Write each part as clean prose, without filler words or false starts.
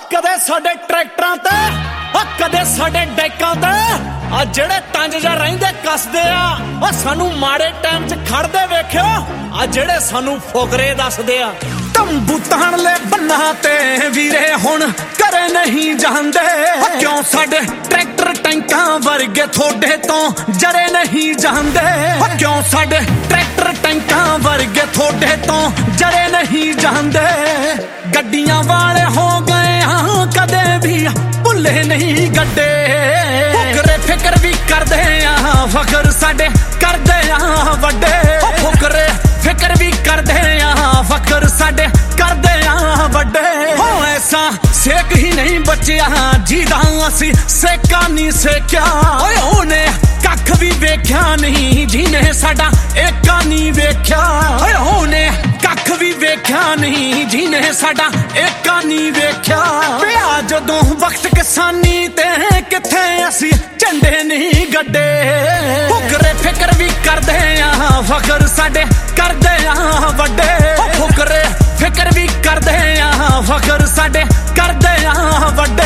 ਕਦੇ ਸਾਡੇ ਟਰੈਕਟਰਾਂ ਤੇ ਕਦੇ ਸਾਡੇ ਡੈਕਾਂ ਤੇ ਜਿਹੜੇ ਤੰਜ ਜਾਂ ਰਹਿੰਦੇ ਕੱਸਦੇ ਆ ਸਾਨੂੰ ਮਾੜੇ ਟਾਈਮ 'ਚ ਖੜਦੇ ਵੇਖਿਓ ਜਿਹੜੇ ਸਾਨੂੰ ਫੁਕਰੇ ਦੱਸਦੇ ਆ। ਤੰਬੂ ਤਾਣ ਲੈ ਬੰਨਾ ਤੇ ਵੀਰੇ ਹੁਣ ਘਰੇ ਨਹੀਂ ਜਾਂਦੇ ਕਿਉਂ ਸਾਡੇ ਟਰੈਕਟਰ ਟੈਂਕਾਂ ਵਰਗੇ ਥੋੜੇ ਤੋਂ ਜਰੇ ਨਹੀਂ ਜਾਂਦੇ ਕਿਉਂ ਸਾਡੇ ਟਰੈਕਟਰ ਟੈਂਕਾਂ ਵਰਗੇ ਥੋੜੇ ਤੋਂ ਜਰੇ ਨਹੀਂ ਜਾਂਦੇ। ਗੱਡੀਆਂ ਵਾਲੇ ਹੋ ਗਏ ਹਾਂ ਕਦੇ ਵੀ ਭੁੱਲੇ ਨਹੀਂ ਗੱਡੇ ਫੁਕਰੇ ਫਿਕਰ ਵੀ ਕਰਦੇ ਆ ਫਖਰ ਸਾਡੇ ਕਰਦੇ ਆ ਵੱਡੇ ਫੁਕਰੇ ਫਿਕਰ ਵੀ ਕਰਦੇ ਆ ਫਖਰ ਸਾਡੇ ਕਰਦੇ ਆ ਵੱਡੇ ਹੋ ਐਸਾ ਸੇਕ ਹੀ ਨਹੀਂ ਬਚਿਆ ਜਿਹਦਾ ਅਸੀਂ ਸੇਕਾ ਨਹੀਂ ਸੇਕਿਆ ਓਏ ਉਹਨੇ ਕੱਖ ਵੀ ਵੇਖਿਆ ਨਹੀਂ ਜਿਹਨੇ ਸਾਡਾ ਏਕਾ ਨਹੀਂ ਵੇਖਿਆ ਓਏ ਉਹਨੇ ਕੱਖ ਵੀ ਵੇਖਿਆ ਨਹੀਂ ਜਿਹਨੇ ਸਾਡਾ ਏਕਾ ਨਹੀਂ ਵੇਖਿਆ। ਪਿਆ ਜਦੋਂ ਵਕਤ ਕਿਸਾਨੀ ਤੇ ਕਿੱਥੇ ਅਸੀਂ ਝੰਡੇ ਨਹੀਂ ਗੱਡੇ ਫੁਕਰੇ ਫਿਕਰ ਵੀ ਕਰਦੇ ਆ ਫਖਰ ਸਾਡੇ ਕਰਦੇ ਆ ਵੱਡੇ ਫੁਕਰੇ ਫਿਕਰ ਵੀ ਕਰਦੇ ਆ ਫਖਰ ਸਾਡੇ ਕਰਦੇ ਆ ਵੱਡੇ।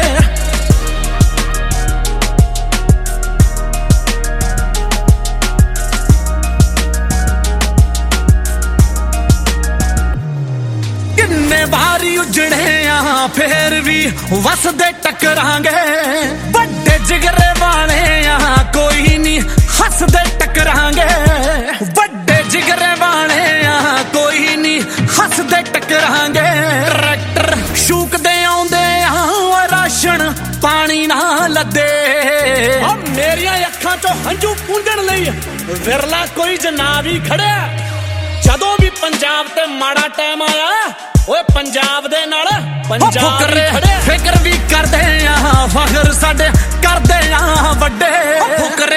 ਕਿੰਨੇ ਵਾਰੀ ਉਜੜੇ ਆ ਫੇਰ ਵੀ ਵਸਦੇ ਟਕਰਾਂਗੇ ਵੱਡੇ ਜਿਗਰੇ ਵਾਲੇ ਆ ਕੋਈ ਨਹੀਂ ਹੱਸਦੇ ਟਕਰਾਂਗੇ ਵੱਡੇ ਜਿਗਰੇ ਵਾਲੇ ਆ ਕੋਈ ਨਹੀਂ ਹੱਸਦੇ ਟਕਰਾਂਗੇ। ਟਰੈਕਟਰ ਸ਼ੂਕਦੇ ਆਉਂਦੇ ਆ ਰਾਸ਼ਨ ਪਾਣੀ ਨਾ ਲੱਦੇ ਮੇਰੀਆਂ ਅੱਖਾਂ ਚੋਂ ਹੰਝੂ ਪੂੰਝਣ ਲਈ ਵਿਰਲਾ ਕੋਈ ਜਨਾਬ ਹੀ ਖੜਿਆ ਜਦੋਂ ਵੀ ਪੰਜਾਬ ਤੇ ਮਾੜਾ ਟਾਈਮ ਆਇਆ ਓਏ ਪੰਜਾਬ ਦੇ ਨਾਲ ਪੰਜਾਬ ਖੜੇ ਫਿਕਰ ਵੀ ਕਰਦੇ ਆ ਫਖਰ ਸਾਡੇ ਕਰਦੇ ਆ ਵੱਡੇ।